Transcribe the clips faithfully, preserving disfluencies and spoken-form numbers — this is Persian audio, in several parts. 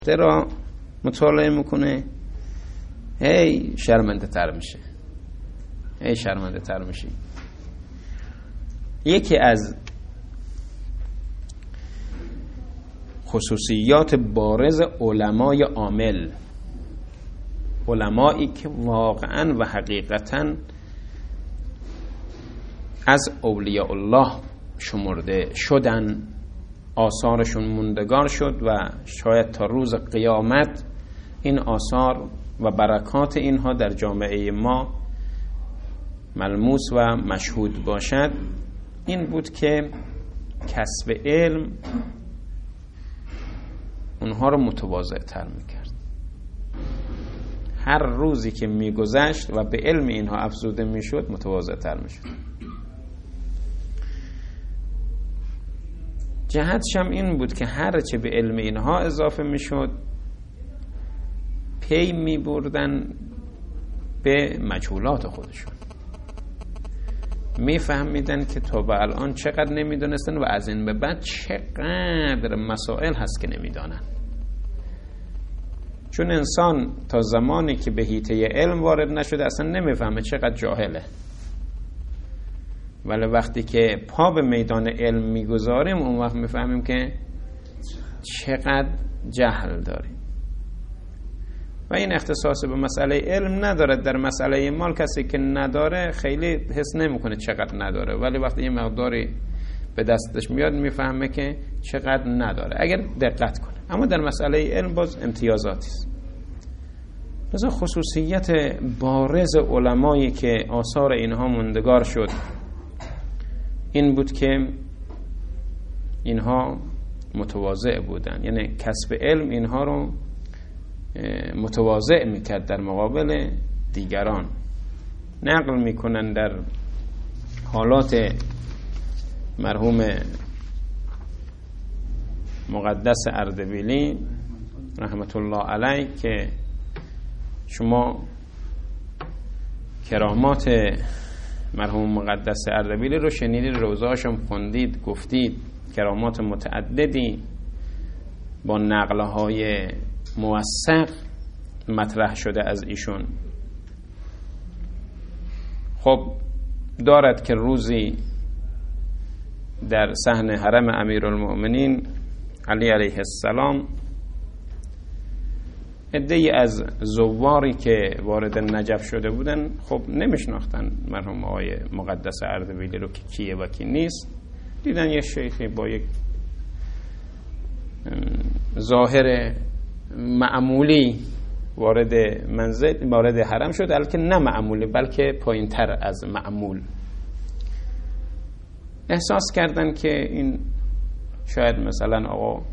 را مطالعه میکنه هی شرمنده تر میشه هی شرمنده تر میشه. یکی از خصوصیات بارز علمای عامل، علمایی که واقعا و حقیقتا از اولیاء الله شمرده شدن، آثارشون موندگار شد و شاید تا روز قیامت این آثار و برکات اینها در جامعه ما ملموس و مشهود باشد، این بود که کسب علم اونها رو متواضع تر میکرد. هر روزی که میگذشت و به علم اینها افزوده میشد متواضع تر میشد. جهتش هم این بود که هر چه به علم اینها اضافه میشد پی میبردن به مجهولات خودشون، میفهمیدن که تا به الان چقدر نمیدونستن و از این به بعد چقدر مسائل هست که نمیدانن. چون انسان تا زمانی که به حیطه علم وارد نشده اصلا نمیفهمه چقدر جاهله، ولی وقتی که پا به میدان علم میگذاریم اون وقت میفهمیم که چقدر جهل داریم. و این اختصاص به مسئله علم نداره. در مسئله مال کسی که نداره خیلی حس نمیکنه چقدر نداره، ولی وقتی یه مقداری به دستش میاد میفهمه که چقدر نداره اگر دقت کنه. اما در مسئله علم باز امتیازاتی است. مثلا خصوصیت بارز علمایی که آثار اینها موندگار شد این بود که اینها متواضع بودن، یعنی کسب علم اینها رو متواضع میکرد در مقابل دیگران. نقل میکنن در حالات مرحوم مقدس اردبیلی رحمت الله علیه که شما کرامات مرحوم مقدس اردبیلی رو شنیدید، روزهاشم خوندید، گفتید، کرامات متعددی با نقلهای موثق مطرح شده از ایشون. خب دارد که روزی در صحن حرم امیرالمؤمنین علی علیه السلام عده‌ای از زواری که وارد نجف شده بودن خب نمیشناختن مرحوم آقای مقدس اردبیلی رو که کیه و کی نیست. دیدن یه شیخی با یک ظاهر معمولی وارد منزل وارد حرم شد، البته نه معمولی بلکه پایین تر از معمول. احساس کردن که این شاید مثلا آقا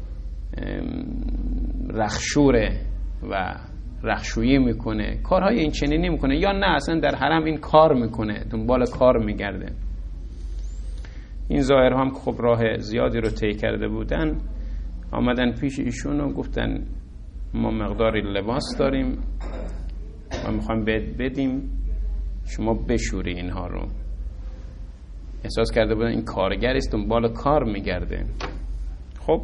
رخشوره و رخشویی میکنه، کارهای این چنینی میکنه، یا نه اصلا در حرم این کار میکنه، دنبال کار میگرده. این ظاهرها هم که خب راه زیادی رو طی کرده بودن آمدن پیش ایشون و گفتن ما مقداری لباس داریم و میخوایم بهت بدیم شما بشوری اینها رو. احساس کرده بودن این کارگری است دنبال کار میگرده. خب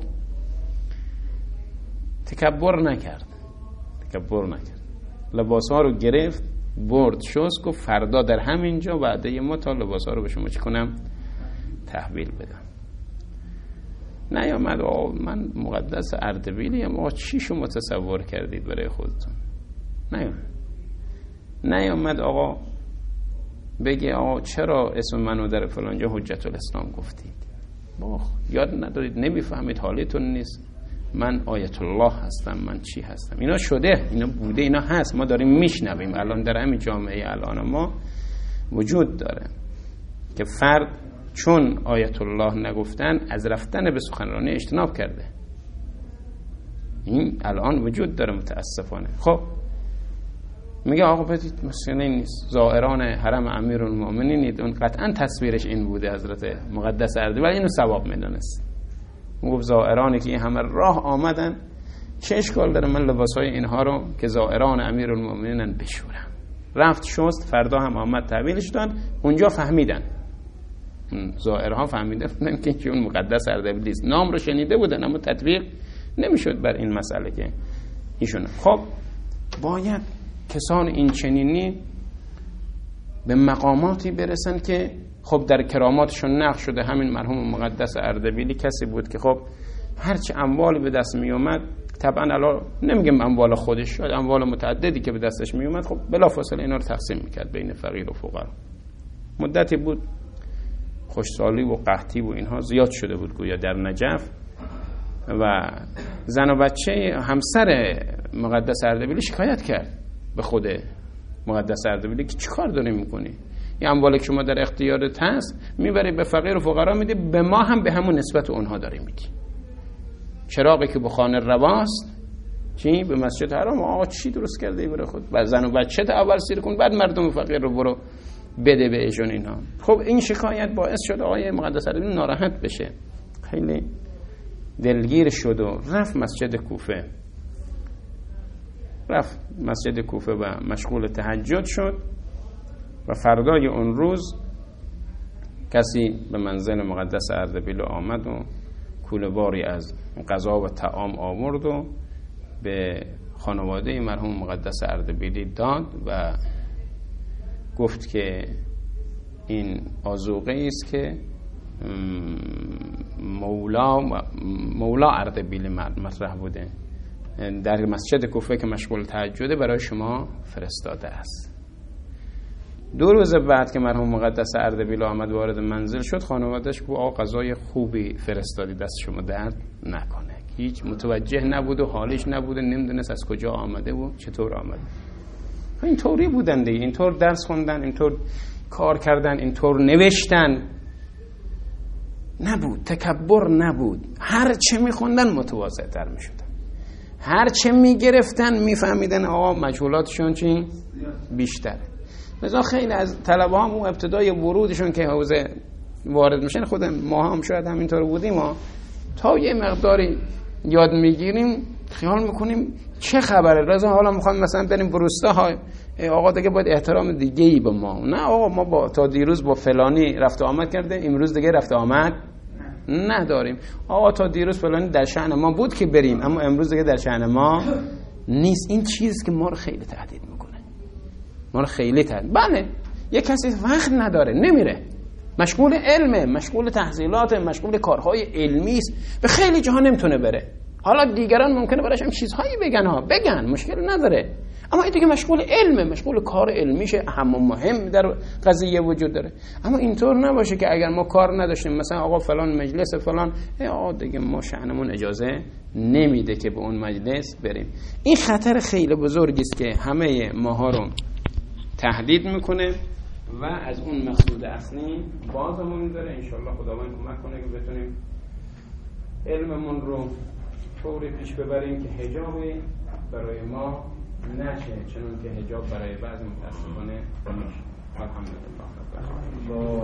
تکبر نکرد تکبر نکرد لباس ها رو گرفت برد شست، گفت فردا در همینجا وعده ما تا لباس ها رو به شما چی کنم تحویل بدم. نیامد آقا من مقدس اردبیلی ام، آقا چی شما تصور کردید برای خودتون. نیامد نیامد آقا بگه آقا چرا اسم منو در فلانجا حجت الاسلام گفتید، با یاد ندارید، نمیفهمید، حالتون نیست، من آیت الله هستم، من چی هستم. اینا شده، اینا بوده، اینا هست، ما داریم میشنویم الان در همین جامعه الان ما وجود داره که فرد چون آیت الله نگفتن از رفتن به سخنرانی اجتناب کرده. این الان وجود داره متاسفانه. خب میگه آقا بدید مسئله نیست، زائران حرم امیرالمؤمنین، اون قطعا تصویرش این بوده حضرت مقدس اردبیلی، ولی اینو ثواب میدونست. اون گفت زائرانی که همه راه آمدن چه اشکال داره من لباسای اینها رو که زائران امیرالمؤمنین بشورم. رفت شست، فردا هم آمد تحویلش داد. اونجا فهمیدن، زائرها فهمیده بودن که اون مقدس اردبیلی است. نام رو شنیده بودن اما تطبیق نمیشد بر این مسئله که ایشون. خب باید کسان این چنینی به مقاماتی برسن که خب در کراماتشون نقش شده. همین مرحوم مقدس اردبیلی کسی بود که خب هرچی اموال به دست می اومد، طبعا الان نمیگم اموال خودش، شاید اموال متعددی که به دستش می اومد، خب بلافاصله اینا رو تقسیم میکرد بین فقیر و فقرا. مدتی بود خوشسالی و قحطی و اینها زیاد شده بود گویا در نجف و زن و بچه همسر مقدس اردبیلی شکایت کرد به خود مقدس اردبیلی که چی کار داری میکنی؟ این اموالی که شما در اختیارت هست میبری به فقیر و فقرا میدی، به ما هم به همون نسبت اونها داری میدی. چراغی که به خانه رواست چی؟ به مسجد حرام. آقا چی درست کرده ای برای خود؟ بعد زن و بچه تا اول سیر کن، بعد مردم فقیر رو برو بده بهشون اینها. خب این شکایت باعث شد آقای مقدس اردبیلی ناراحت بشه، خیلی دلگیر شد و رفت مسجد کوفه. رفت مسجد کوفه و مشغول تهجد شد و فردای اون روز کسی به منزل مقدس اردبیلی آمد و کوله باری از غذا و طعام آورد و به خانواده مرحوم مقدس اردبیلی داد و گفت که این آذوقه است که مولا مولا اردبیلی مطرح بوده در مسجد کوفه که مشغول تهجده برای شما فرستاده است. دو روز بعد که مرحوم مقدس اردبیلی آمد وارد منزل شد، خانواده‌اش گفت آقا غذای خوبی فرستادی، دست شما درد نکنه. هیچ متوجه نبود و حالش نبود، نمیدونست از کجا آمده و چطور آمده. این طوری بودن دیگه، اینطور درس خوندن، اینطور کار کردن، اینطور نوشتن. نبود تکبر، نبود. هر چه میخوندن متواضع تر میشدن، هر چه میگرفتن میفهمیدن آقا مجهولاتشون چی بیشتره. مثلا خیلی از طلبه هم اون ابتدای ورودشون که حوزه وارد میشن، خود ما هم شاید همینطور بودیم، ما تا یه مقداری یاد میگیریم خیال میکنیم چه خبره، رضا حالا میخوام مثلا بریم بروستا، آقا دیگه باید احترام دیگه ای به ما. نه آقا ما با تا دیروز با فلانی رفت و آمد کرده، امروز دیگه رفت و آمد نداریم. آقا تا دیروز فلانی در شأن ما بود که بریم، اما امروز دیگه در شأن ما نیست. این چیز که ما رو خیلی تهدید میکنه، ما رو خیلی تهدید. بله یه کسی وقت نداره نمیره، مشغول علمه، مشغول تحصیلات، مشغول کارهای علمی است، به خیلی جاها نمیتونه بره. حالا دیگران ممکنه براش هم چیزهایی بگن ها، بگن مشکل نداره، اما این دیگه مشغول علمه، مشغول کار علمیشه، اهم و مهم در قضیه وجود داره. اما اینطور نباشه که اگر ما کار نداشتیم، مثلا آقا فلان مجلس فلان، آقا دیگه ما شأنمون اجازه نمیده که به اون مجلس بریم. این خطر خیلی بزرگی است که همه ماها رو تهدید میکنه و از اون مقصود اصلی بازمون داره. انشالله خداوند کمک کنه که بتونیم علممون رو طوری پیش ببریم که حجابی برای ما نشه، چنون که حجاب برای بعض متاسفانه میشه. الحمدلله.